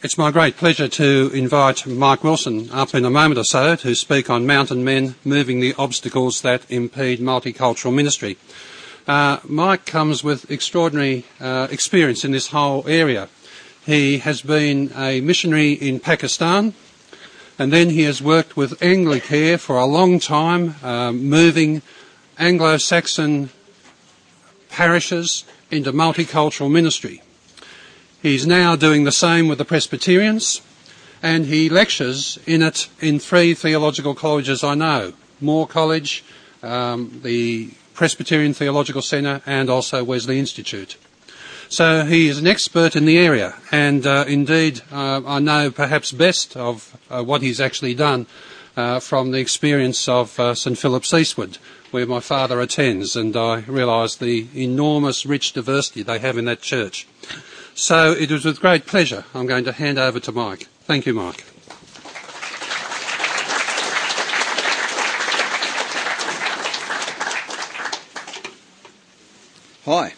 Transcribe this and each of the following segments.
It's my great pleasure to invite Mike Wilson up in a moment or so to speak on Mountain Men moving the obstacles that impede multicultural ministry. Mike comes with extraordinary experience in this whole area. He has been a missionary in Pakistan, and then he has worked with Anglicare for a long time, moving Anglo-Saxon parishes into multicultural ministry. He's now doing the same with the Presbyterians, and he lectures in it in 3 theological colleges I know: Moore College, the Presbyterian Theological Centre, and also Wesley Institute. So he is an expert in the area, and indeed I know perhaps best of what he's actually done from the experience of St Philip's Eastwood, where my father attends, and I realise the enormous rich diversity they have in that church. So it is with great pleasure I'm going to hand over to Mike. Thank you, Mike. Hi.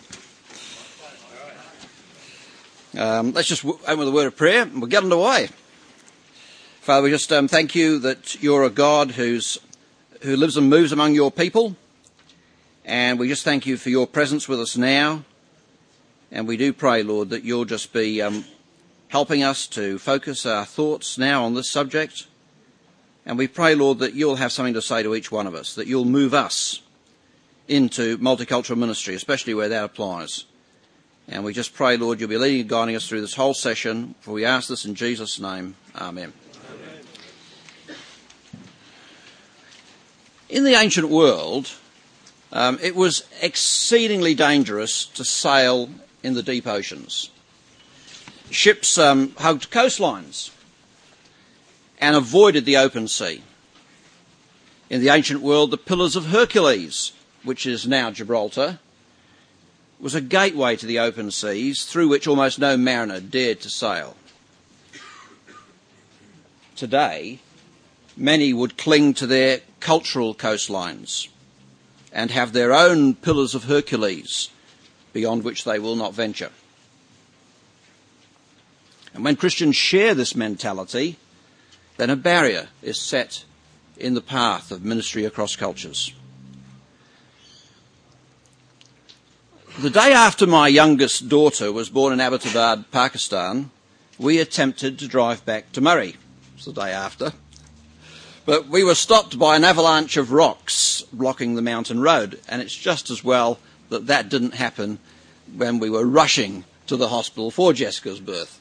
Let's just open with a word of prayer and we'll get underway. Father, we just thank you that you're a God who lives and moves among your people, and we just thank you for your presence with us now. And we do pray, Lord, that you'll just be helping us to focus our thoughts now on this subject. And we pray, Lord, that you'll have something to say to each one of us, that you'll move us into multicultural ministry, especially where that applies. And we just pray, Lord, you'll be leading and guiding us through this whole session. For we ask this in Jesus' name. Amen. In the ancient world, it was exceedingly dangerous to sail in the deep oceans. Ships hugged coastlines and avoided the open sea. In the ancient world, the Pillars of Hercules, which is now Gibraltar, was a gateway to the open seas through which almost no mariner dared to sail. Today, many would cling to their cultural coastlines and have their own Pillars of Hercules beyond which they will not venture. And when Christians share this mentality, then a barrier is set in the path of ministry across cultures. The day after my youngest daughter was born in Abbottabad, Pakistan, we attempted to drive back to Murray. It was the day after. But we were stopped by an avalanche of rocks blocking the mountain road, and it's just as well that didn't happen when we were rushing to the hospital for Jessica's birth.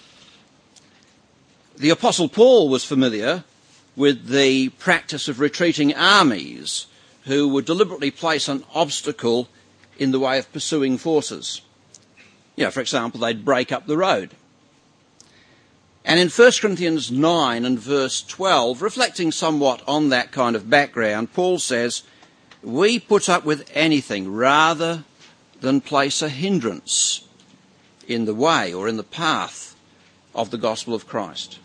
The Apostle Paul was familiar with the practice of retreating armies who would deliberately place an obstacle in the way of pursuing forces. For example, they'd break up the road. And in 1 Corinthians 9 and verse 12, reflecting somewhat on that kind of background, Paul says, "We put up with anything rather than place a hindrance in the way or in the path of the gospel of Christ."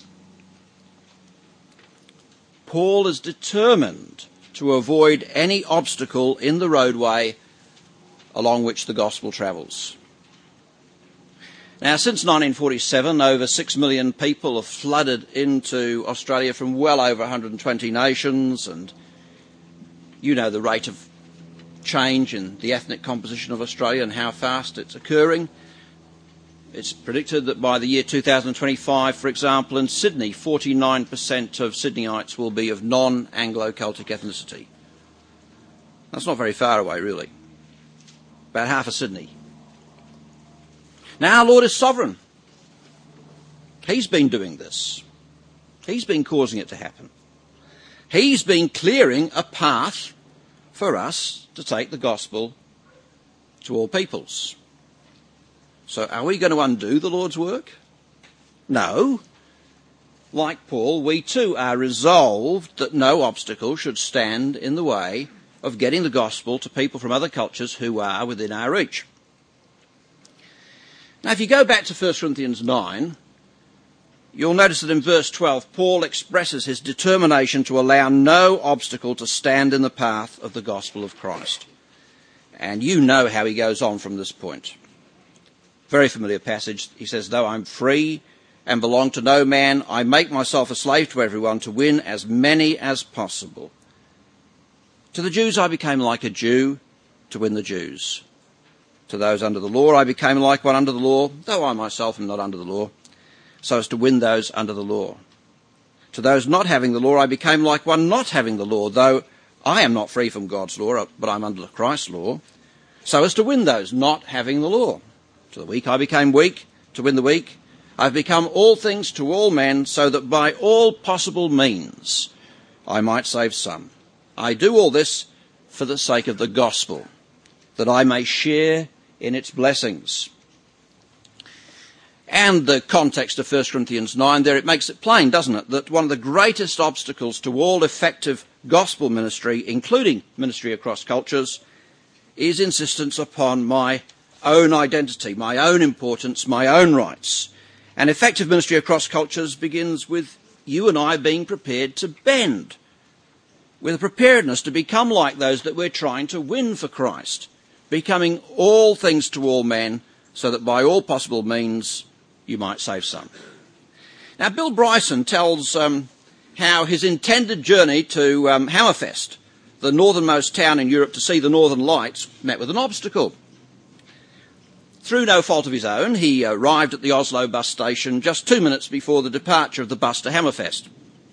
Paul is determined to avoid any obstacle in the roadway along which the gospel travels. Now, since 1947, over 6 million people have flooded into Australia from well over 120 nations, and you know the rate of change in the ethnic composition of Australia and how fast it's occurring. It's predicted that by the year 2025, for example, in Sydney, 49% of Sydneyites will be of non-Anglo-Celtic ethnicity. That's not very far away, really. About half of Sydney. Now, our Lord is sovereign. He's been doing this. He's been causing it to happen. He's been clearing a path for us to take the gospel to all peoples. So are we going to undo the Lord's work? No. Like Paul, we too are resolved that no obstacle should stand in the way of getting the gospel to people from other cultures who are within our reach. Now, if you go back to 1 Corinthians 9, you'll notice that in verse 12, Paul expresses his determination to allow no obstacle to stand in the path of the gospel of Christ. And you know how he goes on from this point. Very familiar passage. He says, "Though I'm free and belong to no man. I make myself a slave to everyone to win as many as possible. To the Jews I became like a Jew to win the Jews. To those under the law I became like one under the law, though I myself am not under the law, so as to win those under the law. To those not having the law I became like one not having the law, though I am not free from God's law, but I'm under Christ's law, so as to win those not having the law. To the weak I became weak to win the weak. I've become all things to all men, so that by all possible means I might save some. I do all this for the sake of the gospel, that I may share in its blessings. And the context of 1 Corinthians 9 there, it makes it plain, doesn't it, that one of the greatest obstacles to all effective gospel ministry, including ministry across cultures, is insistence upon my own identity, my own importance, my own rights. And effective ministry across cultures begins with you and I being prepared to bend, with a preparedness to become like those that we're trying to win for Christ, becoming all things to all men, so that by all possible means you might save some. Now, Bill Bryson tells how his intended journey to Hammerfest, the northernmost town in Europe, to see the Northern Lights, met with an obstacle. Through no fault of his own, he arrived at the Oslo bus station just 2 minutes before the departure of the bus to Hammerfest.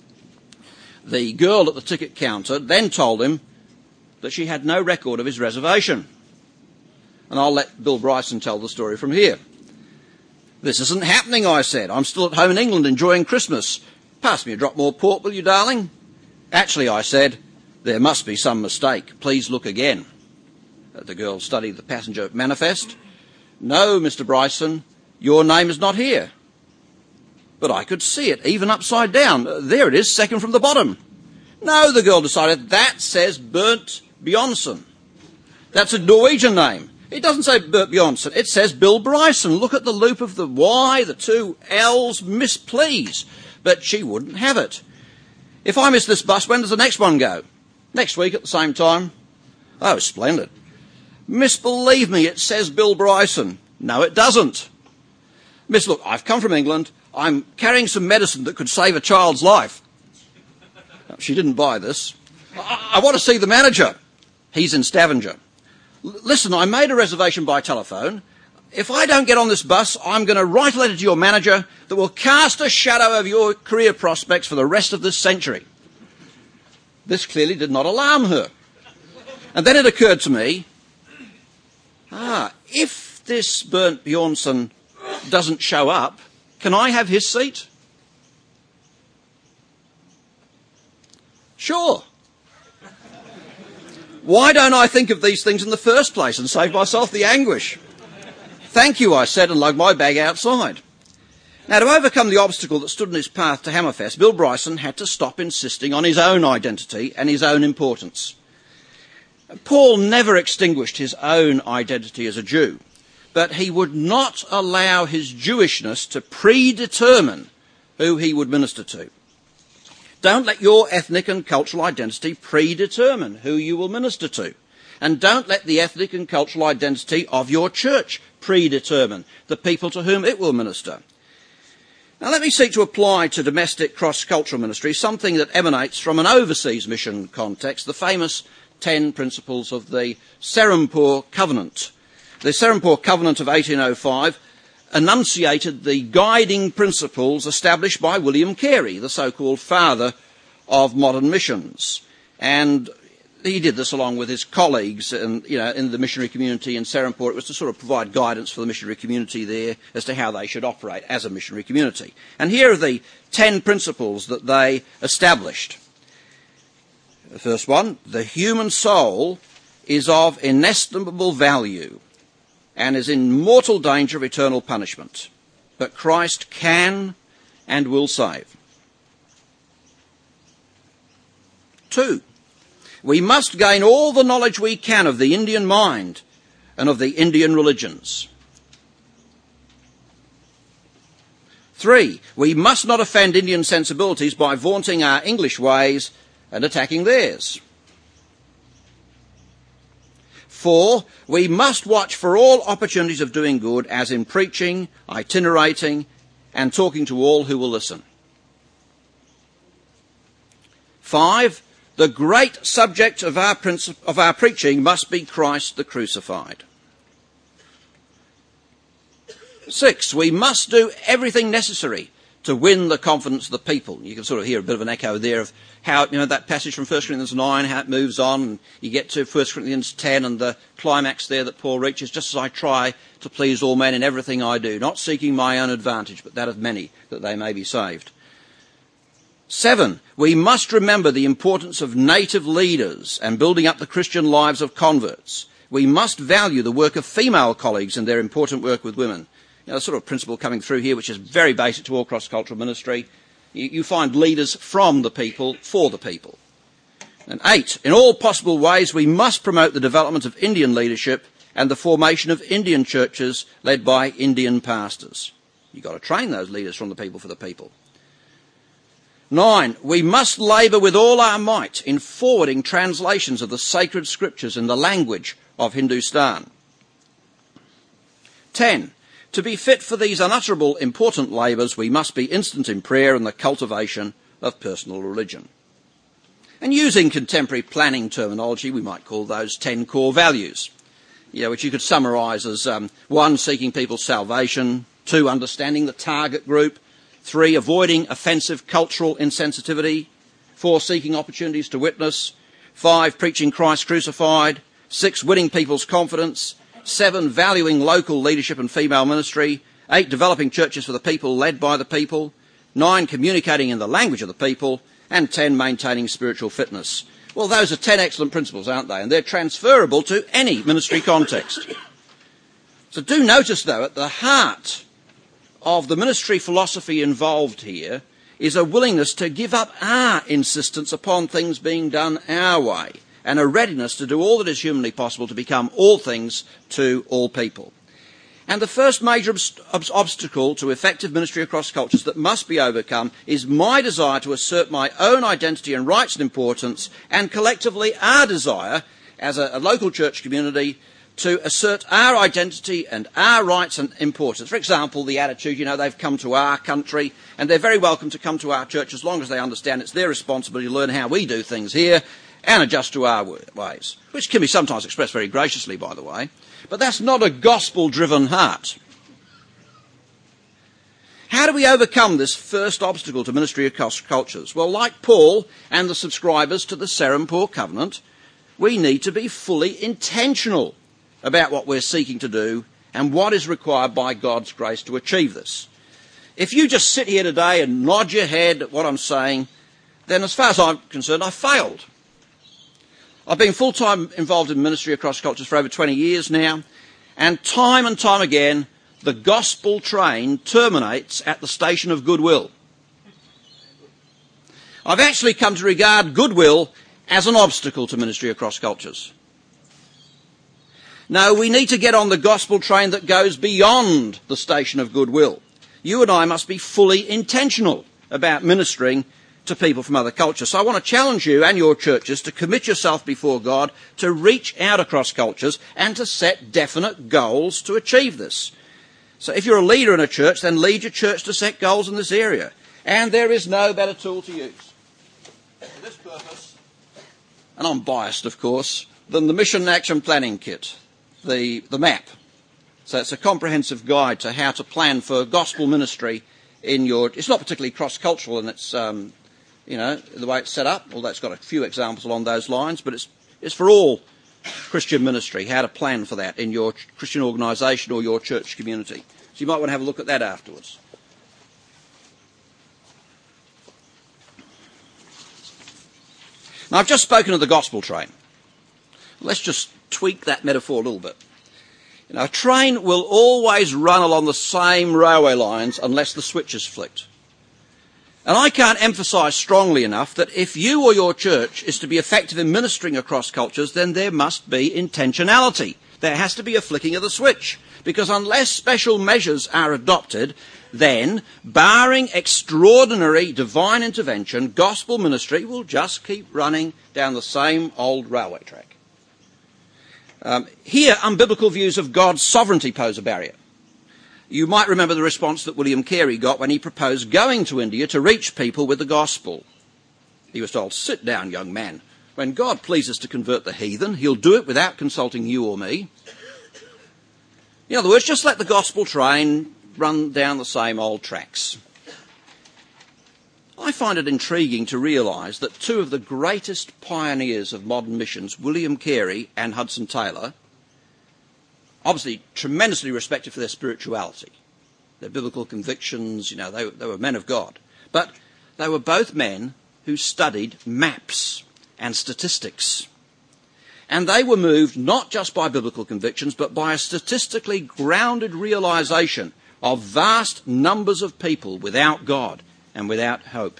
The girl at the ticket counter then told him that she had no record of his reservation. And I'll let Bill Bryson tell the story from here. This isn't happening, I said. I'm still at home in England enjoying Christmas. Pass me a drop more port, will you, darling? Actually, I said, there must be some mistake. Please look again. The girl studied the passenger manifest. No, Mr. Bryson, your name is not here. But I could see it, even upside down. There it is, second from the bottom. No, the girl decided, that says Bernt Bjornson. That's a Norwegian name. It doesn't say Bert Bjornson, it says Bill Bryson. Look at the loop of the Y, the two L's, miss please. But she wouldn't have it. If I miss this bus, when does the next one go? Next week at the same time? Oh, splendid. Miss, believe me, it says Bill Bryson. No, it doesn't. Miss, look, I've come from England. I'm carrying some medicine that could save a child's life. She didn't buy this. I want to see the manager. He's in Stavanger. Listen, I made a reservation by telephone. If I don't get on this bus, I'm going to write a letter to your manager that will cast a shadow over your career prospects for the rest of this century. This clearly did not alarm her. And then it occurred to me, if this Bernt Bjornson doesn't show up, can I have his seat? Sure. Why don't I think of these things in the first place and save myself the anguish? Thank you, I said, and lugged my bag outside. Now, to overcome the obstacle that stood in his path to Hammerfest, Bill Bryson had to stop insisting on his own identity and his own importance. Paul never extinguished his own identity as a Jew, but he would not allow his Jewishness to predetermine who he would minister to. Don't let your ethnic and cultural identity predetermine who you will minister to. And don't let the ethnic and cultural identity of your church predetermine the people to whom it will minister. Now let me seek to apply to domestic cross-cultural ministry something that emanates from an overseas mission context, the famous 10 principles of the Serampore Covenant. The Serampore Covenant of 1805 enunciated the guiding principles established by William Carey, the so-called father of modern missions. And he did this along with his colleagues in the missionary community in Serampore. It was to sort of provide guidance for the missionary community there as to how they should operate as a missionary community. And here are the 10 principles that they established. The first one, the human soul is of inestimable value and is in mortal danger of eternal punishment. But Christ can and will save. 2, we must gain all the knowledge we can of the Indian mind and of the Indian religions. 3, we must not offend Indian sensibilities by vaunting our English ways and attacking theirs. 4, we must watch for all opportunities of doing good, as in preaching, itinerating, and talking to all who will listen. 5, the great subject of our preaching must be Christ the crucified. 6, we must do everything necessary to win the confidence of the people. You can sort of hear a bit of an echo there of how, that passage from 1 Corinthians 9, how it moves on, and you get to 1 Corinthians 10 and the climax there that Paul reaches, just as I try to please all men in everything I do, not seeking my own advantage, but that of many, that they may be saved. 7, we must remember the importance of native leaders and building up the Christian lives of converts. We must value the work of female colleagues and their important work with women. The sort of principle coming through here, which is very basic to all cross-cultural ministry. You find leaders from the people, for the people. And 8, in all possible ways, we must promote the development of Indian leadership and the formation of Indian churches led by Indian pastors. You've got to train those leaders from the people for the people. 9, we must labour with all our might in forwarding translations of the sacred scriptures in the language of Hindustan. 10, to be fit for these unutterable important labours, we must be instant in prayer and the cultivation of personal religion. And using contemporary planning terminology, we might call those 10 core values, which you could summarise as 1, seeking people's salvation, 2, understanding the target group, 3, avoiding offensive cultural insensitivity, 4, seeking opportunities to witness, 5, preaching Christ crucified, 6, winning people's confidence, 7, valuing local leadership and female ministry, 8, developing churches for the people led by the people, 9, communicating in the language of the people, and 10, maintaining spiritual fitness. Well, those are 10 excellent principles, aren't they? And they're transferable to any ministry context. So do notice, though, at the heart of the ministry philosophy involved here is a willingness to give up our insistence upon things being done our way, and a readiness to do all that is humanly possible to become all things to all people. And the first major obstacle to effective ministry across cultures that must be overcome is my desire to assert my own identity and rights and importance, and collectively our desire as a local church community to assert our identity and our rights and importance. For example, the attitude, they've come to our country and they're very welcome to come to our church as long as they understand it's their responsibility to learn how we do things here and adjust to our ways, which can be sometimes expressed very graciously, by the way. But that's not a gospel-driven heart. How do we overcome this first obstacle to ministry across cultures? Well, like Paul and the subscribers to the Serampore Covenant, we need to be fully intentional about what we're seeking to do and what is required by God's grace to achieve this. If you just sit here today and nod your head at what I'm saying, then as far as I'm concerned, I've failed. I've been full-time involved in ministry across cultures for over 20 years now, and time again, the gospel train terminates at the station of goodwill. I've actually come to regard goodwill as an obstacle to ministry across cultures. No, we need to get on the gospel train that goes beyond the station of goodwill. You and I must be fully intentional about ministering to people from other cultures. So I want to challenge you and your churches to commit yourself before God to reach out across cultures and to set definite goals to achieve this. So if you're a leader in a church, then lead your church to set goals in this area. And there is no better tool to use for this purpose, and I'm biased, of course, than the Mission Action Planning Kit, the map. So it's a comprehensive guide to how to plan for gospel ministry in your... It's not particularly cross-cultural in its... the way it's set up, although it's got a few examples along those lines, but it's for all Christian ministry, how to plan for that in your Christian organisation or your church community. So you might want to have a look at that afterwards. Now, I've just spoken of the gospel train. Let's just tweak that metaphor a little bit. A train will always run along the same railway lines unless the switch is flicked. And I can't emphasise strongly enough that if you or your church is to be effective in ministering across cultures, then there must be intentionality. There has to be a flicking of the switch. Because unless special measures are adopted, then, barring extraordinary divine intervention, gospel ministry will just keep running down the same old railway track. Here, unbiblical views of God's sovereignty pose a barrier. You might remember the response that William Carey got when he proposed going to India to reach people with the gospel. He was told, "Sit down, young man. When God pleases to convert the heathen, he'll do it without consulting you or me." In other words, just let the gospel train run down the same old tracks. I find it intriguing to realise that two of the greatest pioneers of modern missions, William Carey and Hudson Taylor, obviously tremendously respected for their spirituality, their biblical convictions, they were men of God. But they were both men who studied maps and statistics. And they were moved not just by biblical convictions, but by a statistically grounded realisation of vast numbers of people without God and without hope.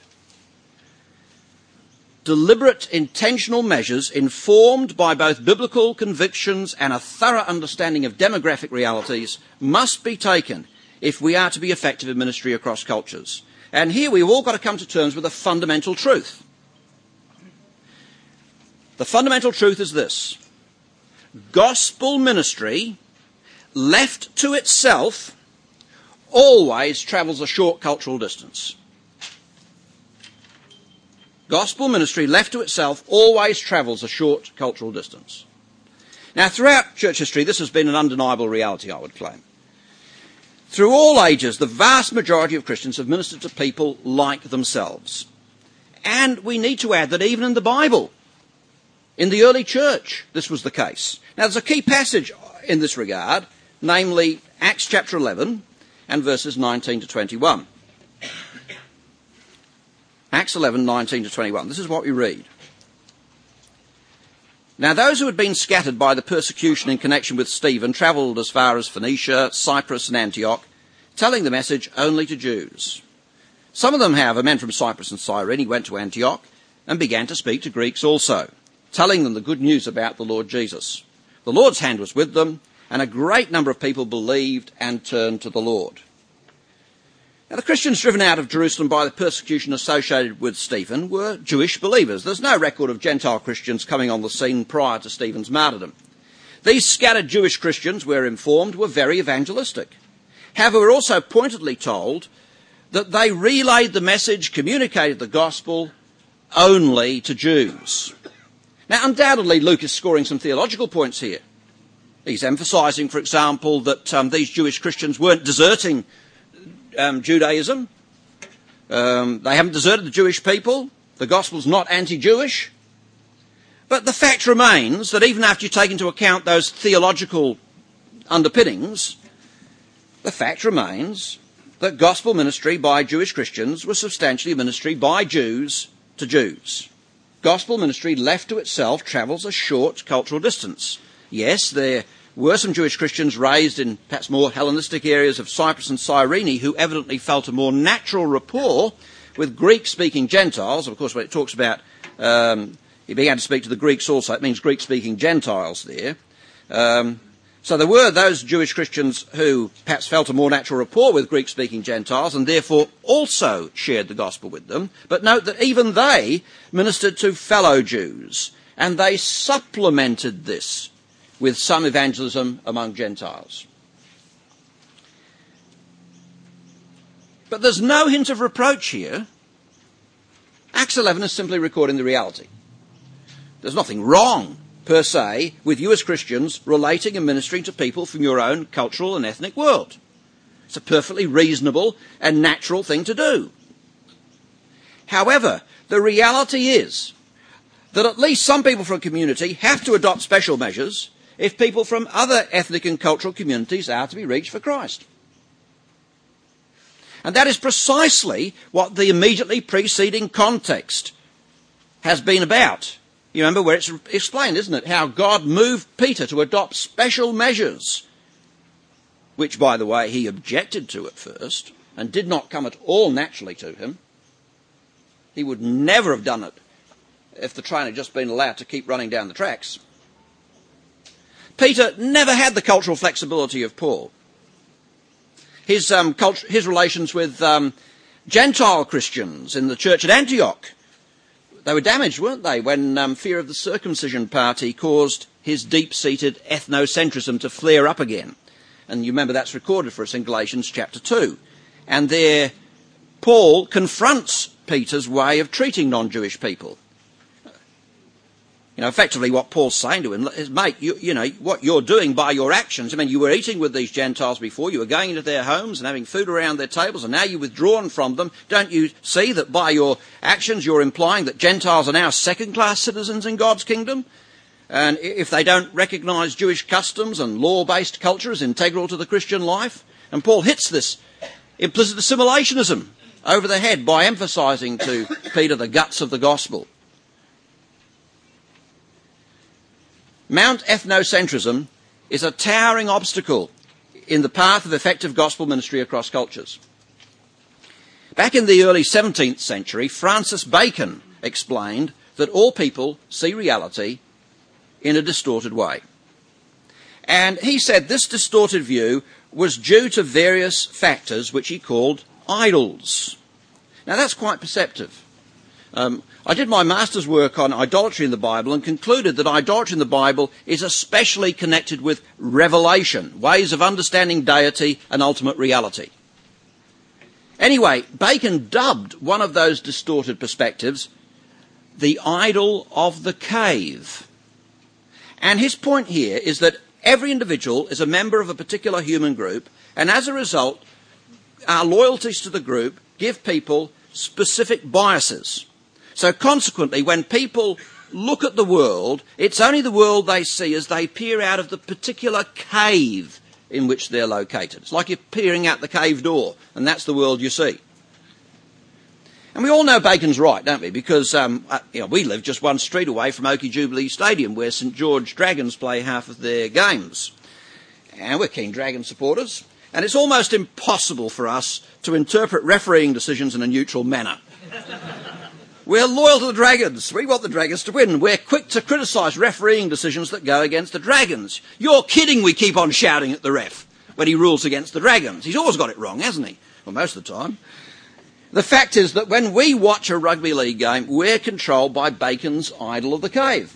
Deliberate, intentional measures informed by both biblical convictions and a thorough understanding of demographic realities must be taken if we are to be effective in ministry across cultures. And here we've all got to come to terms with a fundamental truth. The fundamental truth is this: gospel ministry, left to itself, always travels a short cultural distance. Gospel ministry, left to itself, always travels a short cultural distance. Now, throughout church history, this has been an undeniable reality, I would claim. Through all ages, the vast majority of Christians have ministered to people like themselves. And we need to add that even in the Bible, in the early church, this was the case. Now, there's a key passage in this regard, namely Acts chapter 11 and verses 19 to 21. Acts 11, 19 to 21. This is what we read. "Now those who had been scattered by the persecution in connection with Stephen travelled as far as Phoenicia, Cyprus and Antioch, telling the message only to Jews. Some of them, however, men from Cyprus and Cyrene, went to Antioch and began to speak to Greeks also, telling them the good news about the Lord Jesus. The Lord's hand was with them, and a great number of people believed and turned to the Lord." Now, the Christians driven out of Jerusalem by the persecution associated with Stephen were Jewish believers. There's no record of Gentile Christians coming on the scene prior to Stephen's martyrdom. These scattered Jewish Christians, we're informed, were very evangelistic. However, we're also pointedly told that they relayed the message, communicated the gospel only to Jews. Now, undoubtedly, Luke is scoring some theological points here. He's emphasising, for example, that these Jewish Christians weren't deserting Judaism. They haven't deserted the Jewish people. The gospel's not anti-Jewish. But the fact remains that even after you take into account those theological underpinnings, the fact remains that gospel ministry by Jewish Christians was substantially ministry by Jews to Jews. Gospel ministry, left to itself, travels a short cultural distance. Yes, there were some Jewish Christians raised in perhaps more Hellenistic areas of Cyprus and Cyrene who evidently felt a more natural rapport with Greek-speaking Gentiles. Of course, when it talks about he began to speak to the Greeks also, it means Greek-speaking Gentiles there. So there were those Jewish Christians who perhaps felt a more natural rapport with Greek-speaking Gentiles and therefore also shared the gospel with them. But note that even they ministered to fellow Jews, and they supplemented this with some evangelism among Gentiles. But there's no hint of reproach here. Acts 11 is simply recording the reality. There's nothing wrong, per se, with you as Christians relating and ministering to people from your own cultural and ethnic world. It's a perfectly reasonable and natural thing to do. However, the reality is that at least some people from a community have to adopt special measures if people from other ethnic and cultural communities are to be reached for Christ. And that is precisely what the immediately preceding context has been about. You remember where it's explained, isn't it? How God moved Peter to adopt special measures, which, by the way, he objected to at first and did not come at all naturally to him. He would never have done it if the train had just been allowed to keep running down the tracks. Peter never had the cultural flexibility of Paul. His relations with Gentile Christians in the church at Antioch, they were damaged, weren't they, when fear of the circumcision party caused his deep-seated ethnocentrism to flare up again. And you remember that's recorded for us in Galatians chapter 2. And there Paul confronts Peter's way of treating non-Jewish people. You know, effectively what Paul's saying to him is, mate, you know, what you're doing by your actions, I mean, you were eating with these Gentiles before, you were going into their homes and having food around their tables, and now you're withdrawn from them. Don't you see that by your actions you're implying that Gentiles are now second-class citizens in God's kingdom? And if they don't recognise Jewish customs and law-based culture as integral to the Christian life? And Paul hits this implicit assimilationism over the head by emphasising to Peter the guts of the gospel. Mount ethnocentrism is a towering obstacle in the path of effective gospel ministry across cultures. Back in the early 17th century, Francis Bacon explained that all people see reality in a distorted way. And he said this distorted view was due to various factors which he called idols. Now that's quite perceptive. I did my master's work on idolatry in the Bible and concluded that idolatry in the Bible is especially connected with revelation, ways of understanding deity and ultimate reality. Anyway, Bacon dubbed one of those distorted perspectives the idol of the cave. And his point here is that every individual is a member of a particular human group, and as a result, our loyalties to the group give people specific biases. So consequently, when people look at the world, it's only the world they see as they peer out of the particular cave in which they're located. It's like you're peering out the cave door, and that's the world you see. And we all know Bacon's right, don't we? Because we live just one street away from Oakey Jubilee Stadium, where St George Dragons play half of their games. And we're keen Dragon supporters. And it's almost impossible for us to interpret refereeing decisions in a neutral manner. We're loyal to the Dragons. We want the Dragons to win. We're quick to criticise refereeing decisions that go against the Dragons. You're kidding, we keep on shouting at the ref when he rules against the Dragons. He's always got it wrong, hasn't he? Well, most of the time. The fact is that when we watch a rugby league game, we're controlled by Bacon's idol of the cave.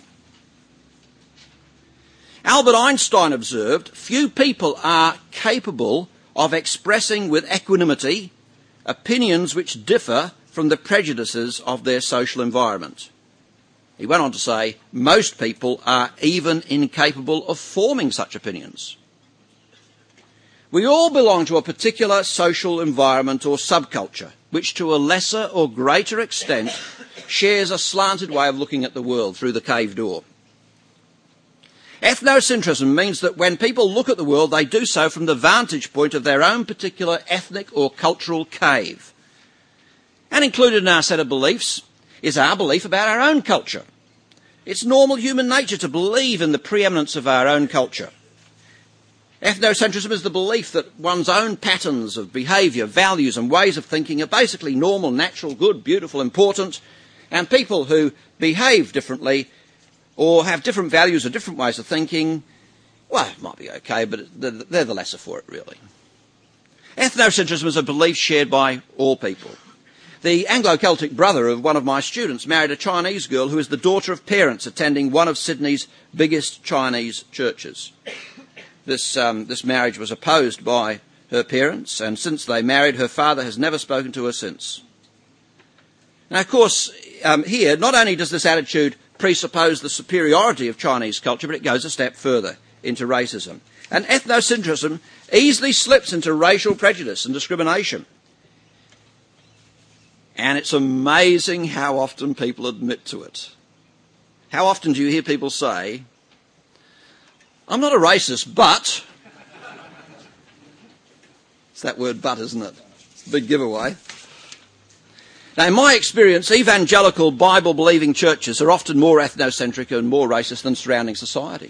Albert Einstein observed, few people are capable of expressing with equanimity opinions which differ from the prejudices of their social environment. He went on to say, most people are even incapable of forming such opinions. We all belong to a particular social environment or subculture, which to a lesser or greater extent shares a slanted way of looking at the world through the cave door. Ethnocentrism means that when people look at the world, they do so from the vantage point of their own particular ethnic or cultural cave. And included in our set of beliefs is our belief about our own culture. It's normal human nature to believe in the preeminence of our own culture. Ethnocentrism is the belief that one's own patterns of behaviour, values and ways of thinking are basically normal, natural, good, beautiful, important, and people who behave differently or have different values or different ways of thinking, well, it might be okay, but they're the lesser for it, really. Ethnocentrism is a belief shared by all people. The Anglo-Celtic brother of one of my students married a Chinese girl who is the daughter of parents attending one of Sydney's biggest Chinese churches. This marriage was opposed by her parents, and since they married, her father has never spoken to her since. Now, of course, here, not only does this attitude presuppose the superiority of Chinese culture, but it goes a step further into racism. And ethnocentrism easily slips into racial prejudice and discrimination. And it's amazing how often people admit to it. How often do you hear people say, I'm not a racist, but... It's that word but, isn't it? It's a big giveaway. Now, in my experience, evangelical Bible-believing churches are often more ethnocentric and more racist than surrounding society.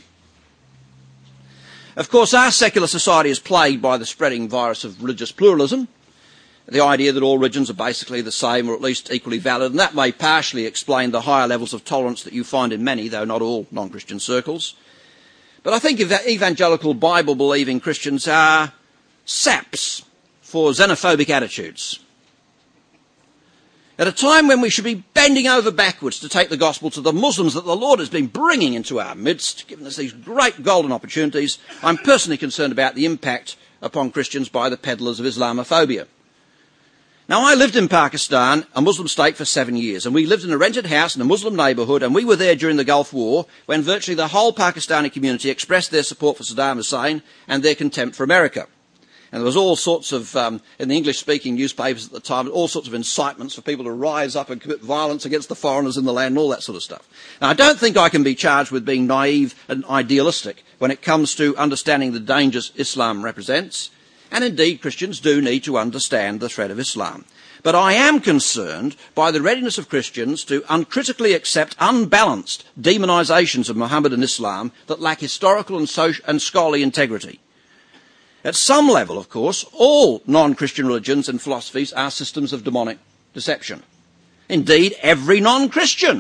Of course, our secular society is plagued by the spreading virus of religious pluralism, the idea that all religions are basically the same or at least equally valid, and that may partially explain the higher levels of tolerance that you find in many, though not all, non-Christian circles. But I think evangelical Bible-believing Christians are saps for xenophobic attitudes. At a time when we should be bending over backwards to take the gospel to the Muslims that the Lord has been bringing into our midst, giving us these great golden opportunities, I'm personally concerned about the impact upon Christians by the peddlers of Islamophobia. Now, I lived in Pakistan, a Muslim state, for 7 years, and we lived in a rented house in a Muslim neighbourhood, and we were there during the Gulf War when virtually the whole Pakistani community expressed their support for Saddam Hussein and their contempt for America. And there was all sorts of, in the English-speaking newspapers at the time, all sorts of incitements for people to rise up and commit violence against the foreigners in the land and all that sort of stuff. Now, I don't think I can be charged with being naive and idealistic when it comes to understanding the dangers Islam represents. And indeed, Christians do need to understand the threat of Islam. But I am concerned by the readiness of Christians to uncritically accept unbalanced demonisations of Muhammad and Islam that lack historical and scholarly integrity. At some level, of course, all non-Christian religions and philosophies are systems of demonic deception. Indeed, every non-Christian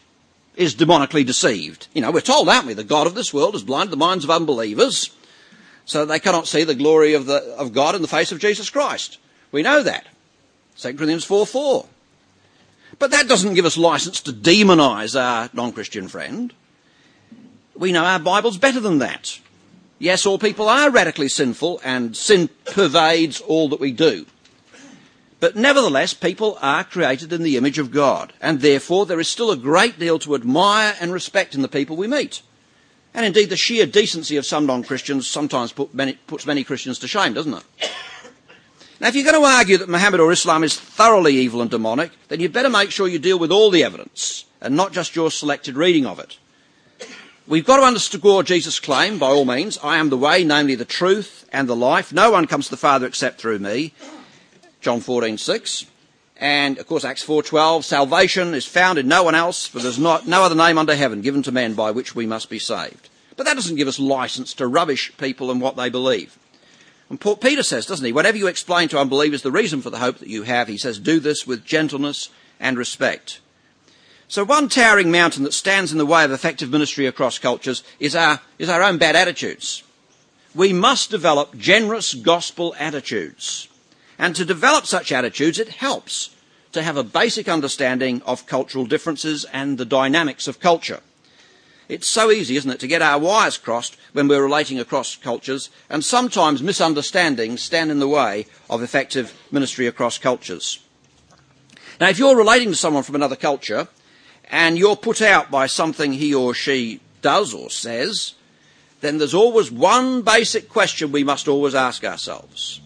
is demonically deceived. You know, we're told, aren't we, the God of this world has blinded the minds of unbelievers so that they cannot see the glory of God in the face of Jesus Christ. We know that. 2 Corinthians 4:4. But that doesn't give us license to demonise our non-Christian friend. We know our Bible's better than that. Yes, all people are radically sinful, and sin pervades all that we do. But nevertheless, people are created in the image of God, and therefore there is still a great deal to admire and respect in the people we meet. And indeed, the sheer decency of some non-Christians sometimes puts many Christians to shame, doesn't it? Now, if you're going to argue that Muhammad or Islam is thoroughly evil and demonic, then you'd better make sure you deal with all the evidence, and not just your selected reading of it. We've got to underscore Jesus' claim, by all means, I am the way, namely the truth and the life. No one comes to the Father except through me. John 14:6. And, of course, Acts 4:12. Salvation is found in no one else, for there's no other name under heaven given to men by which we must be saved. But that doesn't give us license to rubbish people and what they believe. And Peter says, doesn't he, whenever you explain to unbelievers the reason for the hope that you have, he says, do this with gentleness and respect. So one towering mountain that stands in the way of effective ministry across cultures is our own bad attitudes. We must develop generous gospel attitudes. And to develop such attitudes, it helps to have a basic understanding of cultural differences and the dynamics of culture. It's so easy, isn't it, to get our wires crossed when we're relating across cultures, and sometimes misunderstandings stand in the way of effective ministry across cultures. Now, if you're relating to someone from another culture, and you're put out by something he or she does or says, then there's always one basic question we must always ask ourselves.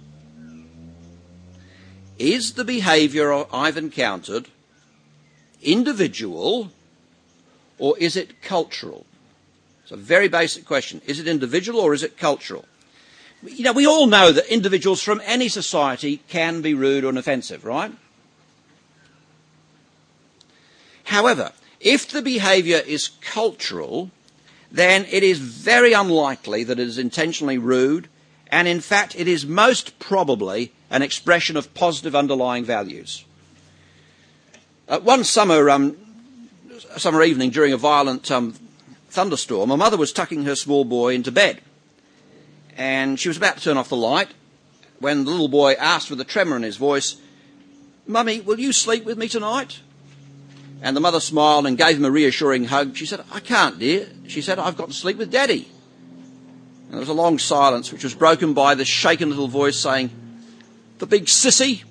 Is the behaviour I've encountered individual or is it cultural? It's a very basic question. Is it individual or is it cultural? You know, we all know that individuals from any society can be rude and offensive, right? However, if the behaviour is cultural, then it is very unlikely that it is intentionally rude, and in fact it is most probably an expression of positive underlying values. One summer evening during a violent thunderstorm, a mother was tucking her small boy into bed, and she was about to turn off the light when the little boy asked with a tremor in his voice, "Mummy, will you sleep with me tonight?" And the mother smiled and gave him a reassuring hug. She said, "I can't, dear." She said, "I've got to sleep with Daddy." And there was a long silence, which was broken by the shaken little voice saying, "The big sissy."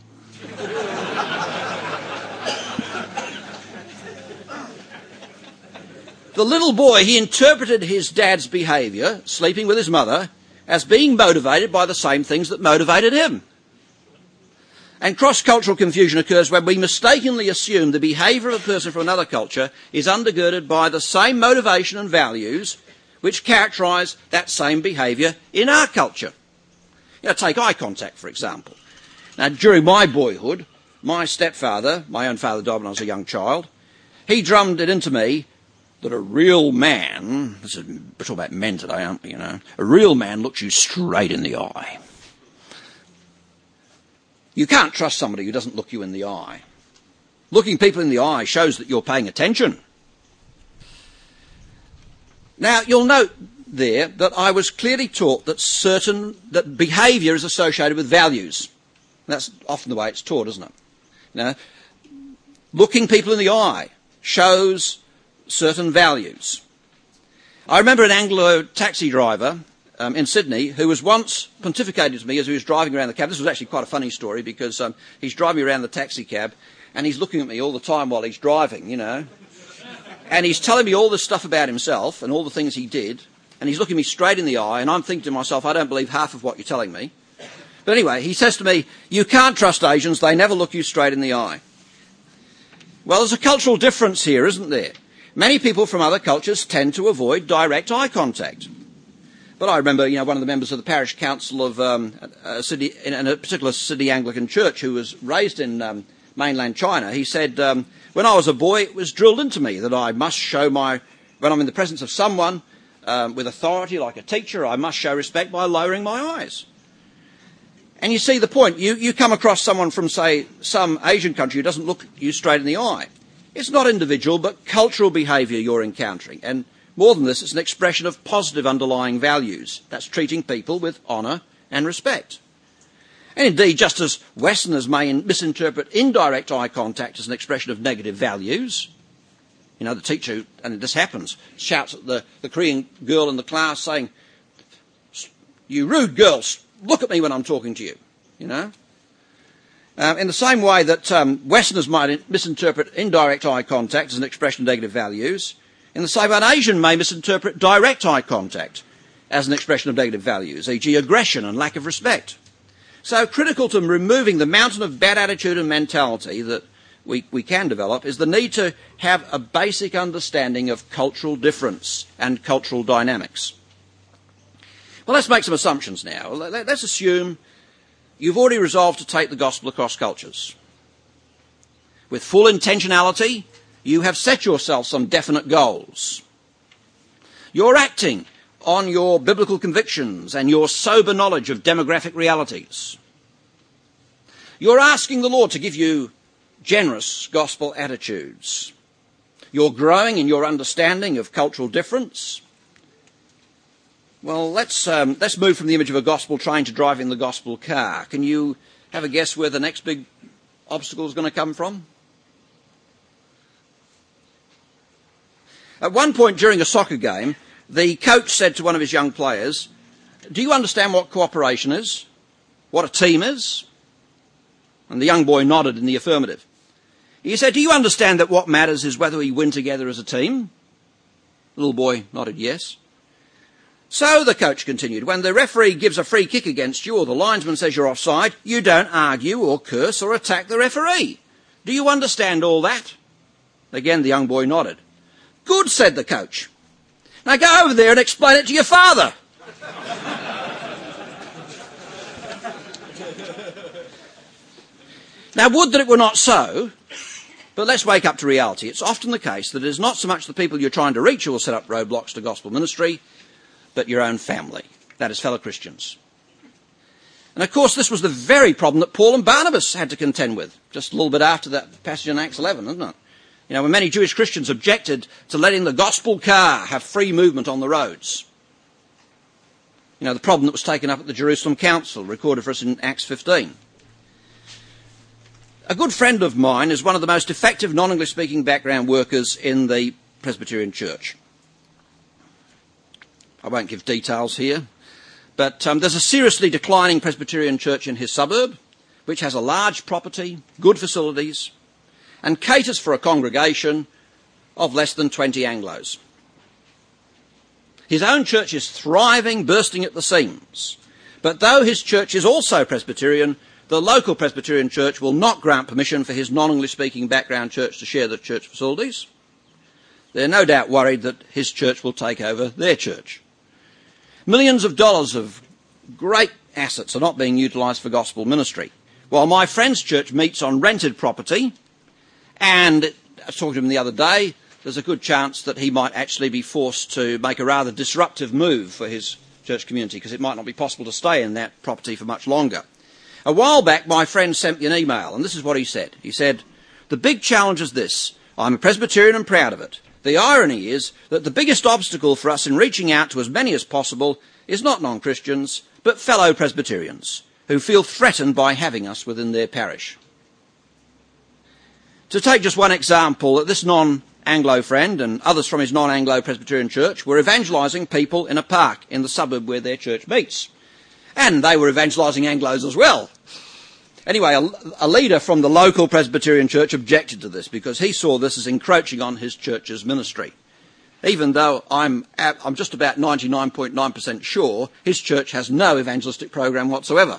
The little boy, he interpreted his dad's behaviour, sleeping with his mother, as being motivated by the same things that motivated him. And cross-cultural confusion occurs when we mistakenly assume the behaviour of a person from another culture is undergirded by the same motivation and values which characterise that same behaviour in our culture. You know, take eye contact, for example. Now, during my boyhood, my stepfather, my own father died when I was a young child, he drummed it into me that a real man, we're talking about men today, aren't we, you know, a real man looks you straight in the eye. You can't trust somebody who doesn't look you in the eye. Looking people in the eye shows that you're paying attention. Now, you'll note there that I was clearly taught that behaviour is associated with values. That's often the way it's taught, isn't it? You know, looking people in the eye shows certain values. I remember an Anglo taxi driver in Sydney who was once pontificating to me as he was driving around the cab. This was actually quite a funny story because he's driving around the taxi cab and he's looking at me all the time while he's driving, you know. And he's telling me all this stuff about himself and all the things he did. And he's looking me straight in the eye, and I'm thinking to myself, I don't believe half of what you're telling me. But anyway, he says to me, you can't trust Asians, they never look you straight in the eye. Well, there's a cultural difference here, isn't there? Many people from other cultures tend to avoid direct eye contact. But I remember, you know, one of the members of the parish council of a city, in a particular Sydney Anglican church who was raised in mainland China, he said, when I was a boy, it was drilled into me that I must show when I'm in the presence of someone with authority, like a teacher, I must show respect by lowering my eyes. And you see the point. You come across someone from, say, some Asian country who doesn't look you straight in the eye. It's not individual, but cultural behaviour you're encountering. And more than this, it's an expression of positive underlying values. That's treating people with honour and respect. And indeed, just as Westerners may misinterpret indirect eye contact as an expression of negative values, you know, the teacher, and this happens, shouts at the Korean girl in the class saying, you rude girls, look at me when I'm talking to you, you know. In the same way that Westerners might misinterpret indirect eye contact as an expression of negative values, in the same way an Asian may misinterpret direct eye contact as an expression of negative values, e.g. aggression and lack of respect. So critical to removing the mountain of bad attitude and mentality that we can develop is the need to have a basic understanding of cultural difference and cultural dynamics. Well, let's make some assumptions now. Let's assume you've already resolved to take the gospel across cultures. With full intentionality, you have set yourself some definite goals. You're acting on your biblical convictions and your sober knowledge of demographic realities. You're asking the Lord to give you generous gospel attitudes. You're growing in your understanding of cultural difference. Well, let's move from the image of a gospel train to driving the gospel car. Can you have a guess where the next big obstacle is going to come from? At one point during a soccer game, the coach said to one of his young players, do you understand what cooperation is? What a team is? And the young boy nodded in the affirmative. He said, do you understand that what matters is whether we win together as a team? The little boy nodded yes. So, the coach continued, when the referee gives a free kick against you or the linesman says you're offside, you don't argue or curse or attack the referee. Do you understand all that? Again, the young boy nodded. Good, said the coach. Now go over there and explain it to your father. Now, would that it were not so, but let's wake up to reality. It's often the case that it is not so much the people you're trying to reach who will set up roadblocks to gospel ministry, but your own family, that is, fellow Christians. And of course, this was the very problem that Paul and Barnabas had to contend with, just a little bit after that passage in Acts 11, isn't it? You know, when many Jewish Christians objected to letting the gospel car have free movement on the roads. You know, the problem that was taken up at the Jerusalem Council, recorded for us in Acts 15. A good friend of mine is one of the most effective non-English speaking background workers in the Presbyterian Church. I won't give details here, but there's a seriously declining Presbyterian church in his suburb, which has a large property, good facilities, and caters for a congregation of less than 20 Anglos. His own church is thriving, bursting at the seams. But though his church is also Presbyterian, the local Presbyterian church will not grant permission for his non-English speaking background church to share the church facilities. They're no doubt worried that his church will take over their church. Millions of dollars of great assets are not being utilised for gospel ministry. While my friend's church meets on rented property, and I was talking to him the other day, there's a good chance that he might actually be forced to make a rather disruptive move for his church community because it might not be possible to stay in that property for much longer. A while back, my friend sent me an email, and this is what he said. He said, the big challenge is this. I'm a Presbyterian and proud of it. The irony is that the biggest obstacle for us in reaching out to as many as possible is not non-Christians, but fellow Presbyterians who feel threatened by having us within their parish. To take just one example, this non-Anglo friend and others from his non-Anglo Presbyterian church were evangelising people in a park in the suburb where their church meets. And they were evangelising Anglos as well. Anyway, a leader from the local Presbyterian church objected to this because he saw this as encroaching on his church's ministry. Even though I'm just about 99.9% sure his church has no evangelistic program whatsoever.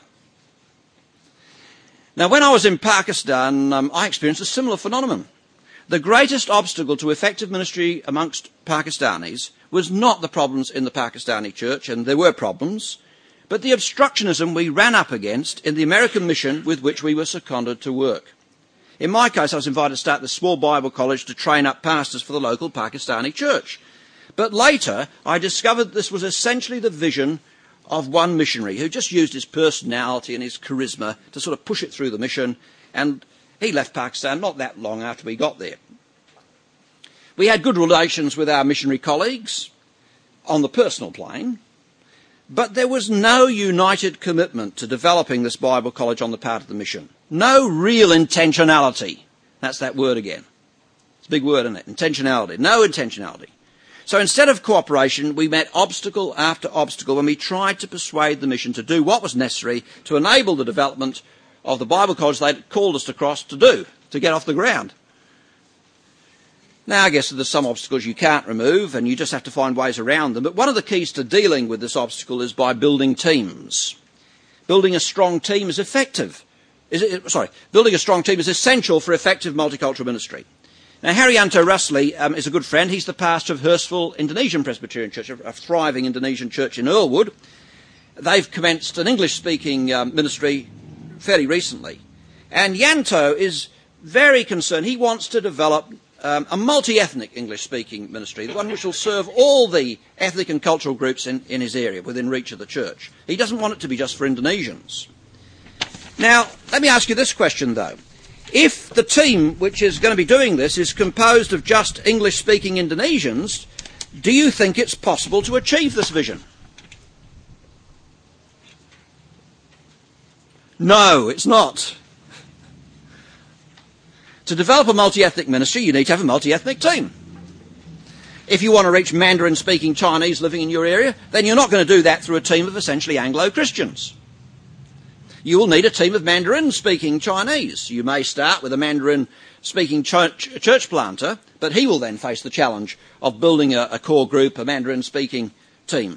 Now, when I was in Pakistan, I experienced a similar phenomenon. The greatest obstacle to effective ministry amongst Pakistanis was not the problems in the Pakistani church, and there were problems, but the obstructionism we ran up against in the American mission with which we were seconded to work. In my case, I was invited to start this small Bible college to train up pastors for the local Pakistani church. But later, I discovered this was essentially the vision of one missionary who just used his personality and his charisma to sort of push it through the mission, and he left Pakistan not that long after we got there. We had good relations with our missionary colleagues on the personal plane, but there was no united commitment to developing this Bible college on the part of the mission. No real intentionality. That's that word again. It's a big word, isn't it? Intentionality. No intentionality. So instead of cooperation, we met obstacle after obstacle when we tried to persuade the mission to do what was necessary to enable the development of the Bible college they'd called us across to do, to get off the ground. Now, I guess there's some obstacles you can't remove, and you just have to find ways around them. But one of the keys to dealing with this obstacle is by building teams. Building a strong team is effective. Building a strong team is essential for effective multicultural ministry. Now, Haryanto Rusli is a good friend. He's the pastor of Hurstville Indonesian Presbyterian Church, a thriving Indonesian church in Earlwood. They've commenced an English-speaking ministry fairly recently. And Yanto is very concerned. He wants to develop a multi-ethnic English-speaking ministry, the one which will serve all the ethnic and cultural groups in his area, within reach of the church. He doesn't want it to be just for Indonesians. Now, let me ask you this question, though. If the team which is going to be doing this is composed of just English-speaking Indonesians, do you think it's possible to achieve this vision? No, it's not. To develop a multi-ethnic ministry, you need to have a multi-ethnic team. If you want to reach Mandarin-speaking Chinese living in your area, then you're not going to do that through a team of essentially Anglo-Christians. You will need a team of Mandarin-speaking Chinese. You may start with a Mandarin-speaking church planter, but he will then face the challenge of building a core group, a Mandarin-speaking team.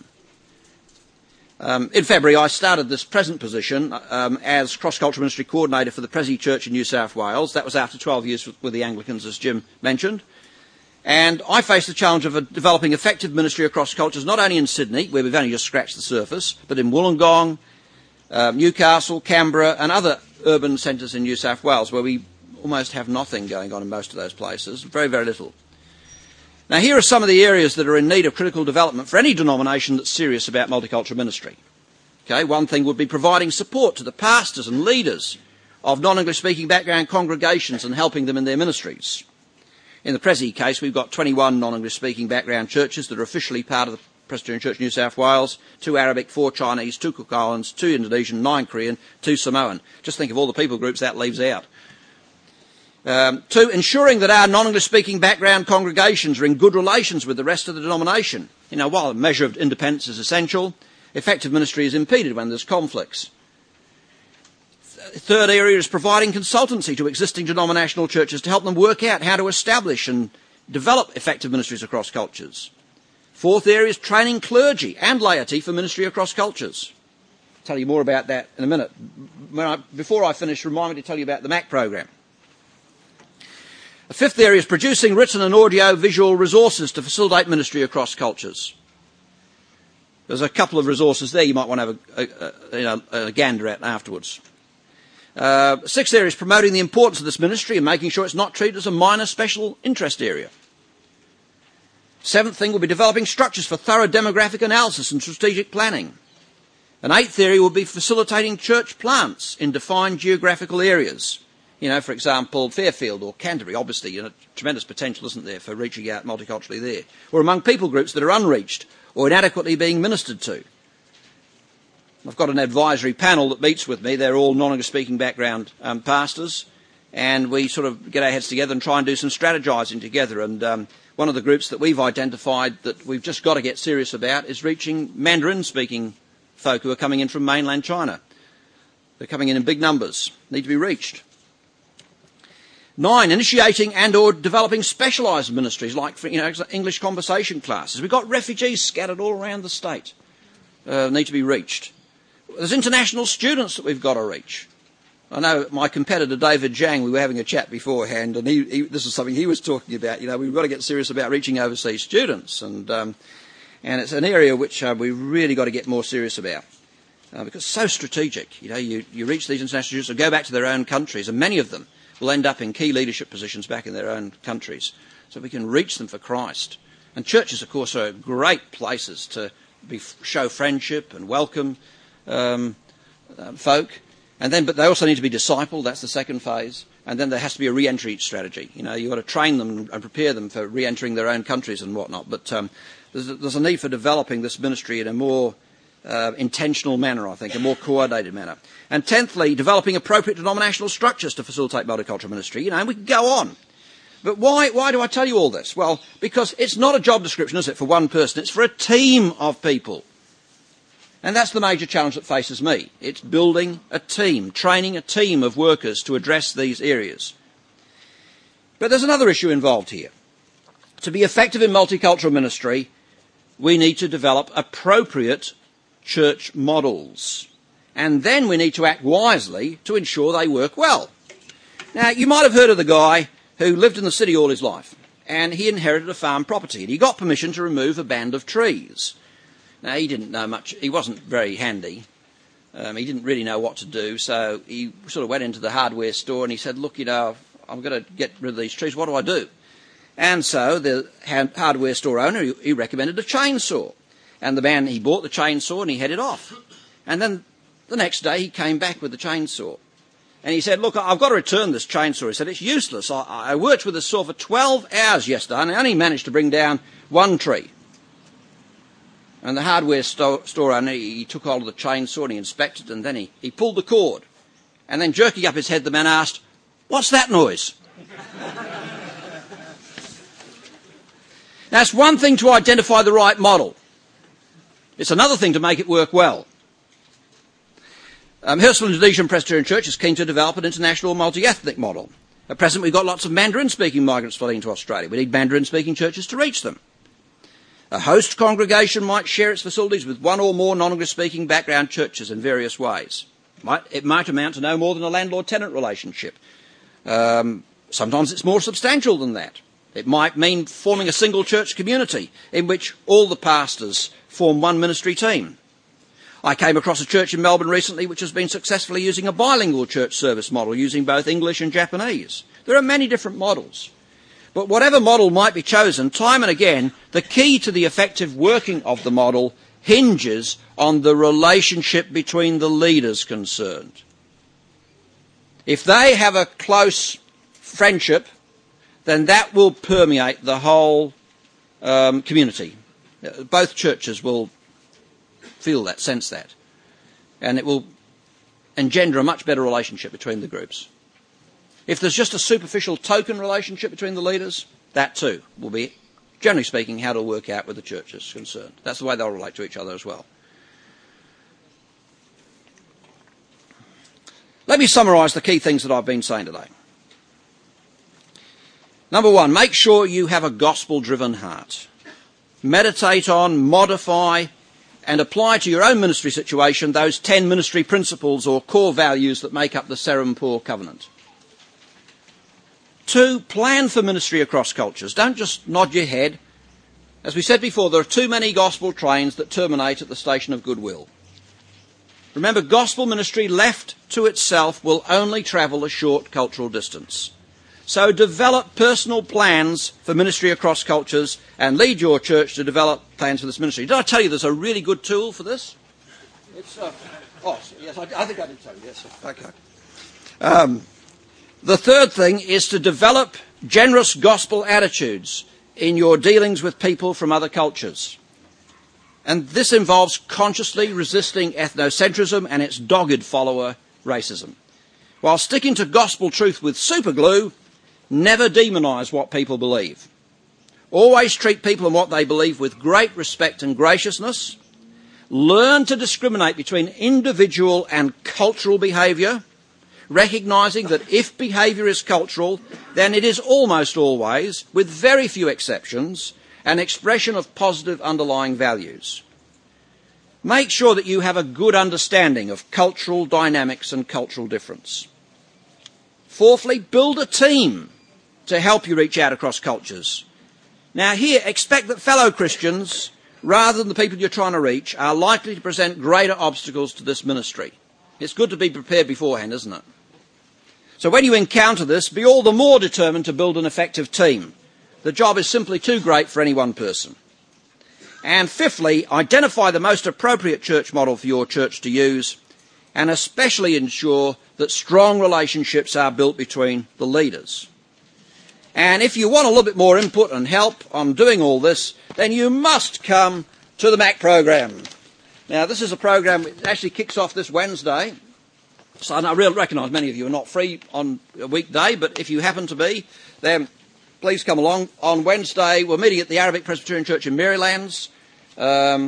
In February, I started this present position as cross-cultural ministry coordinator for the Prezi Church in New South Wales. That was after 12 years with the Anglicans, as Jim mentioned. And I faced the challenge of developing effective ministry across cultures, not only in Sydney, where we've only just scratched the surface, but in Wollongong, Newcastle, Canberra, and other urban centres in New South Wales, where we almost have nothing going on in most of those places, very, very little. Now, here are some of the areas that are in need of critical development for any denomination that's serious about multicultural ministry. Okay, one thing would be providing support to the pastors and leaders of non-English speaking background congregations and helping them in their ministries. In the Prezi case, we've got 21 non-English speaking background churches that are officially part of the Presbyterian Church New South Wales, 2 Arabic, 4 Chinese, 2 Cook Islands, 2 Indonesian, 9 Korean, 2 Samoan. Just think of all the people groups that leaves out. 2, ensuring that our non-English speaking background congregations are in good relations with the rest of the denomination. You know, while a measure of independence is essential, effective ministry is impeded when there's conflicts. Third area is providing consultancy to existing denominational churches to help them work out how to establish and develop effective ministries across cultures. Fourth area is training clergy and laity for ministry across cultures. I'll tell you more about that in a minute. Before I finish, remind me to tell you about the MAC program. The fifth area is producing written and audio-visual resources to facilitate ministry across cultures. There's a couple of resources there you might want to have a gander at afterwards. Sixth area is promoting the importance of this ministry and making sure it's not treated as a minor special interest area. Seventh thing will be developing structures for thorough demographic analysis and strategic planning. An eighth area will be facilitating church plants in defined geographical areas. You know, for example, Fairfield or Canterbury, obviously, tremendous potential, isn't there, for reaching out multiculturally there. Or among people groups that are unreached or inadequately being ministered to. I've got an advisory panel that meets with me. They're all non-English speaking background pastors. and we sort of get our heads together and try and do some strategising together. And one of the groups that we've identified that we've just got to get serious about is reaching Mandarin-speaking folk who are coming in from mainland China. They're coming in big numbers, need to be reached. 9, initiating and or developing specialised ministries like English conversation classes. We've got refugees scattered all around the state, need to be reached. There's international students that we've got to reach. I know my competitor David Zhang, we were having a chat beforehand, and this is something he was talking about. We've got to get serious about reaching overseas students, and it's an area which we really got to get more serious about. Because it's so strategic. You reach these international students and go back to their own countries, and many of them will end up in key leadership positions back in their own countries. So we can reach them for Christ. And churches, of course, are great places to show friendship and welcome folk. But they also need to be discipled. That's the second phase. And then there has to be a re-entry strategy. You've got to train them and prepare them for re-entering their own countries and whatnot. But there's a need for developing this ministry in a more intentional manner, I think, a more coordinated manner. And 10thly, developing appropriate denominational structures to facilitate multicultural ministry. And we can go on. But why do I tell you all this? Well, because it's not a job description, is it, for one person? It's for a team of people. And that's the major challenge that faces me. It's building a team, training a team of workers to address these areas. But there's another issue involved here. To be effective in multicultural ministry, we need to develop appropriate church models. And then we need to act wisely to ensure they work well. Now, you might have heard of the guy who lived in the city all his life, and he inherited a farm property, and he got permission to remove a band of trees. Now, he didn't know much. He wasn't very handy. He didn't really know what to do, so he sort of went into the hardware store and he said, look, I'm going to get rid of these trees. What do I do? And so the hardware store owner, he recommended a chainsaw. And the man, he bought the chainsaw and he headed off. And then the next day he came back with the chainsaw. And he said, look, I've got to return this chainsaw. He said, it's useless. I worked with this saw for 12 hours yesterday and I only managed to bring down one tree. And the hardware store owner, he took hold of the chainsaw and he inspected it, and then he pulled the cord. And then jerking up his head, the man asked, what's that noise? Now, it's one thing to identify the right model. It's another thing to make it work well. Hurstville Indonesian Presbyterian Church is keen to develop an international multi-ethnic model. At present, we've got lots of Mandarin-speaking migrants flooding into Australia. We need Mandarin-speaking churches to reach them. A host congregation might share its facilities with one or more non-English-speaking background churches in various ways. It might amount to no more than a landlord-tenant relationship. Sometimes it's more substantial than that. It might mean forming a single church community in which all the pastors form one ministry team. I came across a church in Melbourne recently which has been successfully using a bilingual church service model using both English and Japanese. There are many different models. But whatever model might be chosen, time and again, the key to the effective working of the model hinges on the relationship between the leaders concerned. If they have a close friendship, then that will permeate the whole community. Both churches will feel that, sense that. And it will engender a much better relationship between the groups. If there's just a superficial token relationship between the leaders, that too will be, generally speaking, how it'll work out with the churches concerned. That's the way they'll relate to each other as well. Let me summarise the key things that I've been saying today. Number one, make sure you have a gospel-driven heart. Meditate on, modify, and apply to your own ministry situation those 10 ministry principles or core values that make up the Serampore Covenant. 2, plan for ministry across cultures. Don't just nod your head. As we said before, there are too many gospel trains that terminate at the station of Goodwill. Remember, gospel ministry left to itself will only travel a short cultural distance. So develop personal plans for ministry across cultures and lead your church to develop plans for this ministry. Did I tell you there's a really good tool for this? It's yes, I think I did tell you. Yes, okay. The third thing is to develop generous gospel attitudes in your dealings with people from other cultures. And this involves consciously resisting ethnocentrism and its dogged follower, racism. while sticking to gospel truth with superglue, never demonise what people believe. Always treat people and what they believe with great respect and graciousness. Learn to discriminate between individual and cultural behaviour, recognising that if behaviour is cultural, then it is almost always, with very few exceptions, an expression of positive underlying values. Make sure that you have a good understanding of cultural dynamics and cultural difference. Fourthly, build a team to help you reach out across cultures. Now here, expect that fellow Christians, rather than the people you're trying to reach, are likely to present greater obstacles to this ministry. It's good to be prepared beforehand, isn't it? So when you encounter this, be all the more determined to build an effective team. The job is simply too great for any one person. And fifthly, identify the most appropriate church model for your church to use, and especially ensure that strong relationships are built between the leaders. And if you want a little bit more input and help on doing all this, then you must come to the MAC program. Now, this is a program that actually kicks off this Wednesday. So I really recognise many of you are not free on a weekday, but if you happen to be, then please come along. On Wednesday, we're meeting at the Arabic Presbyterian Church in Marylands. The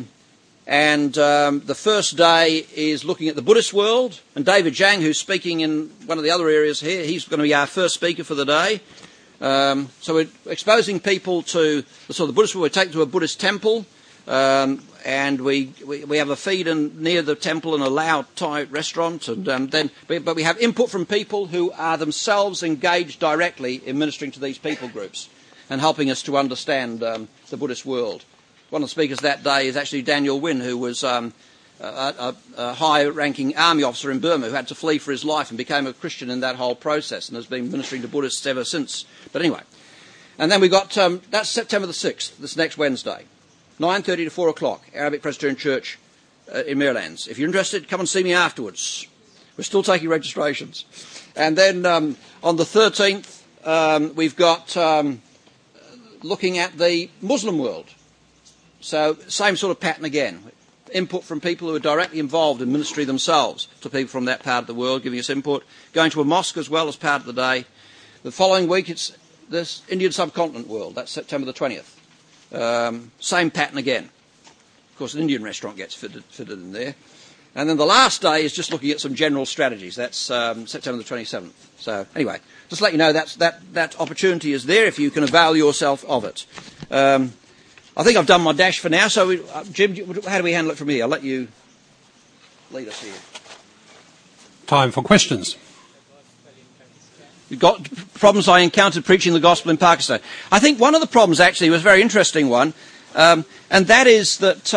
first day is looking at the Buddhist world. And David Zhang, who's speaking in one of the other areas here, he's going to be our first speaker for the day. So we're exposing people to the Buddhist world. We take to a Buddhist temple, and we have a feed near the temple in a Lao Thai restaurant, and but we have input from people who are themselves engaged directly in ministering to these people groups and helping us to understand the Buddhist world. One of the speakers that day is actually Daniel Wynne, who was a high-ranking army officer in Burma who had to flee for his life and became a Christian in that whole process and has been ministering to Buddhists ever since. But anyway, and then we got, that's September the 6th, this next Wednesday, 9:30 to 4 o'clock, Arabic Presbyterian Church in Marylands. If you're interested, come and see me afterwards. We're still taking registrations. And then on the 13th, we've got looking at the Muslim world. So same sort of pattern again. Input from people who are directly involved in ministry themselves to people from that part of the world, giving us input. Going to a mosque as well as part of the day. The following week it's this Indian subcontinent world. That's September the 20th. Same pattern again. Of course, an Indian restaurant gets fitted in there. And then the last day is just looking at some general strategies. That's September the 27th. So anyway, just to let you know that opportunity is there if you can avail yourself of it. I think I've done my dash for now. So, Jim, how do we handle it from here? I'll let you lead us here. Time for questions. You've got problems I encountered preaching the gospel in Pakistan. I think one of the problems actually was a very interesting one, and that is that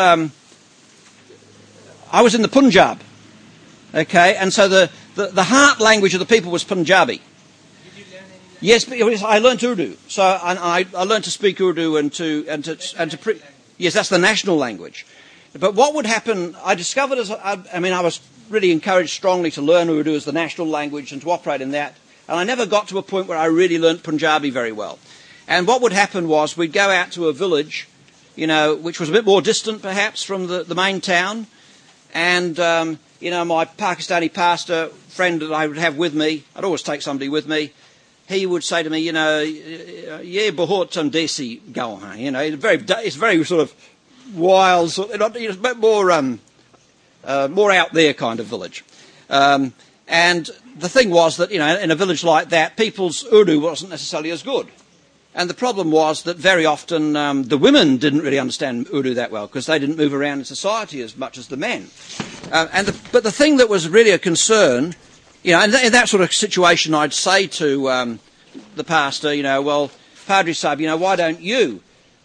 I was in the Punjab, okay, and so the heart language of the people was Punjabi. Yes, but I learnt Urdu. So I learned to speak Urdu and to yes, that's the national language. But what would happen? I discovered I was really encouraged strongly to learn Urdu as the national language and to operate in that. And I never got to a point where I really learnt Punjabi very well. And what would happen was we'd go out to a village, which was a bit more distant perhaps from the main town, and my Pakistani pastor friend that I would have with me, I'd always take somebody with me. He would say to me, yeah, bahut desi gaon hai, it's very sort of wild, but more out there kind of village. And the thing was that, in a village like that, people's Urdu wasn't necessarily as good. And the problem was that very often the women didn't really understand Urdu that well because they didn't move around in society as much as the men. But the thing that was really a concern, in that sort of situation, I'd say to the pastor, well, Padri Sahib, why don't you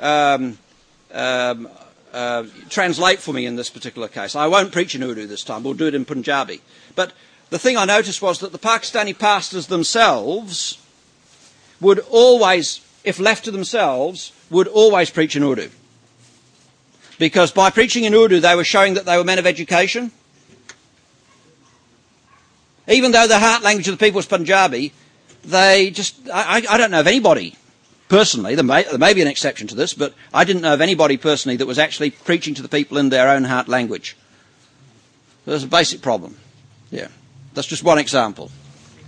translate for me in this particular case? I won't preach in Urdu this time. We'll do it in Punjabi. But the thing I noticed was that the Pakistani pastors themselves would always, if left to themselves, would always preach in Urdu. Because by preaching in Urdu, they were showing that they were men of education. Even though the heart language of the people was Punjabi, they just, I don't know of anybody personally, there may be an exception to this, but I didn't know of anybody personally that was actually preaching to the people in their own heart language. There's a basic problem. Yeah. That's just one example.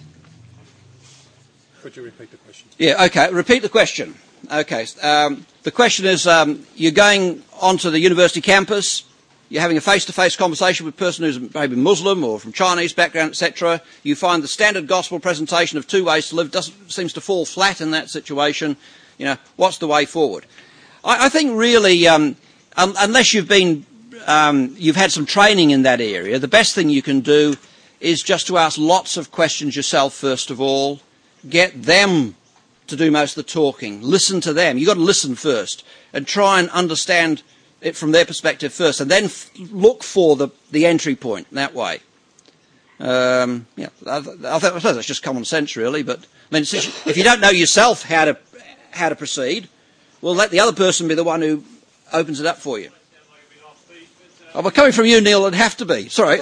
could you repeat the question? Yeah, okay. Repeat the question. Okay. The question is, you're going onto the university campus, you're having a face-to-face conversation with a person who's maybe Muslim or from Chinese background, etc. You find the standard gospel presentation of two ways to live seems to fall flat in that situation. You know, what's the way forward? I think really, unless you've had some training in that area, the best thing you can do is just to ask lots of questions yourself first of all. Get them to do most of the talking. Listen to them. You've got to listen first and try and understand it from their perspective first, and then look for the entry point that way. I suppose that's just common sense, really. But I mean, if you don't know yourself how to proceed, well, let the other person be the one who opens it up for you. Oh, but coming from you, Neil, it'd have to be. Sorry.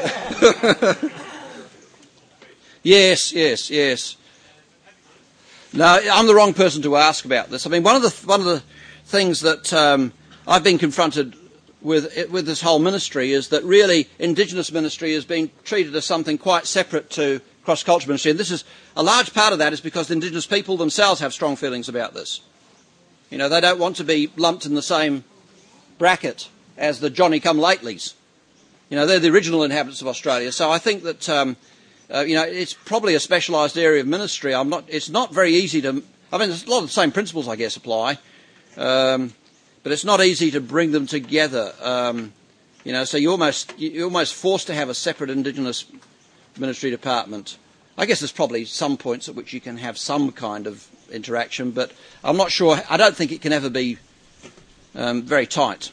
Yes. No, I'm the wrong person to ask about this. I mean, one of the things that I've been confronted with this whole ministry is that really Indigenous ministry is being treated as something quite separate to cross-cultural ministry, and this is a large part of that is because the Indigenous people themselves have strong feelings about this. You know, they don't want to be lumped in the same bracket as the Johnny-come-latelys. You know, they're the original inhabitants of Australia, so I think that it's probably a specialised area of ministry. It's not very easy to. I mean, there's a lot of the same principles, I guess, apply. But it's not easy to bring them together, so you're almost forced to have a separate Indigenous ministry department. I guess there's probably some points at which you can have some kind of interaction, but I'm not sure. I don't think it can ever be very tight.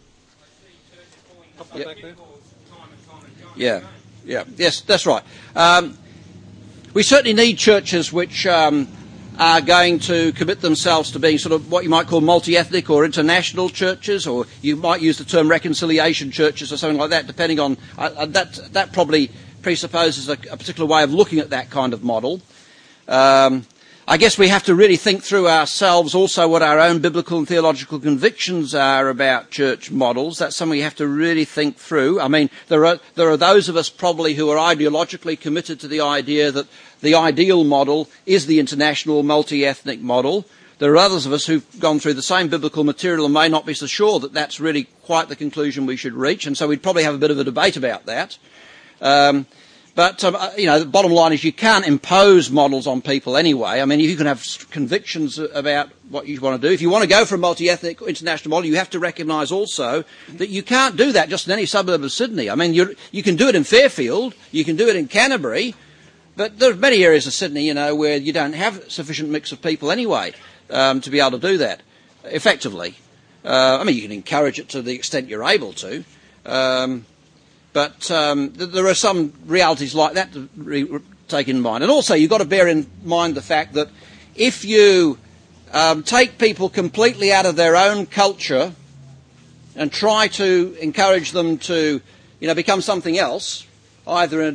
Yeah. Yes, that's right. We certainly need churches which are going to commit themselves to being sort of what you might call multi-ethnic or international churches, or you might use the term reconciliation churches or something like that, depending on that probably presupposes a particular way of looking at that kind of model. I guess we have to really think through ourselves also what our own biblical and theological convictions are about church models. That's something we have to really think through. I mean, there are those of us probably who are ideologically committed to the idea that the ideal model is the international multi-ethnic model. There are others of us who've gone through the same biblical material and may not be so sure that that's really quite the conclusion we should reach, and so we'd probably have a bit of a debate about that. But the bottom line is you can't impose models on people anyway. I mean, you can have convictions about what you want to do. If you want to go for a multi-ethnic international model, you have to recognise also that you can't do that just in any suburb of Sydney. I mean, you can do it in Fairfield, you can do it in Canterbury, but there are many areas of Sydney, where you don't have sufficient mix of people anyway to be able to do that effectively. I mean, you can encourage it to the extent you're able to. But there are some realities like that to take in mind. And also you've got to bear in mind the fact that if you take people completely out of their own culture and try to encourage them to, become something else, either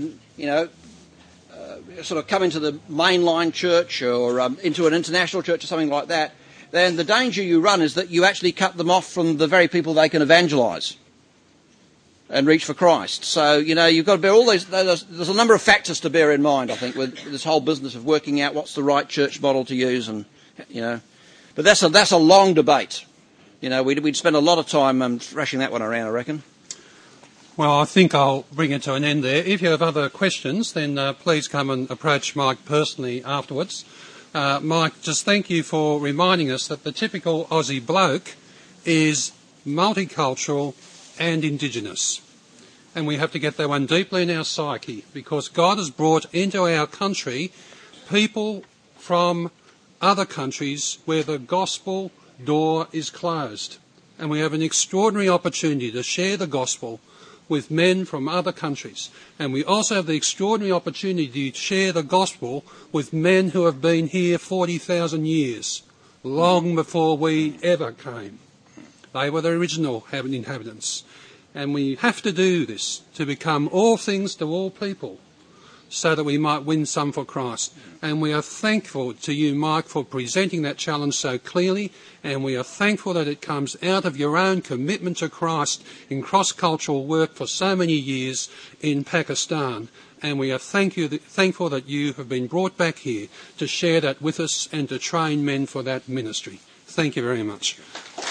sort of come into the mainline church or into an international church or something like that, then the danger you run is that you actually cut them off from the very people they can evangelise and reach for Christ. So, you've got to bear all these. There's a number of factors to bear in mind, I think, with this whole business of working out what's the right church model to use, and But that's a long debate. We'd spend a lot of time thrashing that one around, I reckon. Well, I think I'll bring it to an end there. If you have other questions, then please come and approach Mike personally afterwards. Mike, just thank you for reminding us that the typical Aussie bloke is multicultural and Indigenous. And we have to get that one deeply in our psyche, because God has brought into our country people from other countries where the gospel door is closed. And we have an extraordinary opportunity to share the gospel with men from other countries. And we also have the extraordinary opportunity to share the gospel with men who have been here 40,000 years, long before we ever came. They were the original inhabitants. And we have to do this to become all things to all people, so that we might win some for Christ. And we are thankful to you, Mike, for presenting that challenge so clearly, and we are thankful that it comes out of your own commitment to Christ in cross-cultural work for so many years in Pakistan. and we are thankful that you have been brought back here to share that with us and to train men for that ministry. Thank you very much.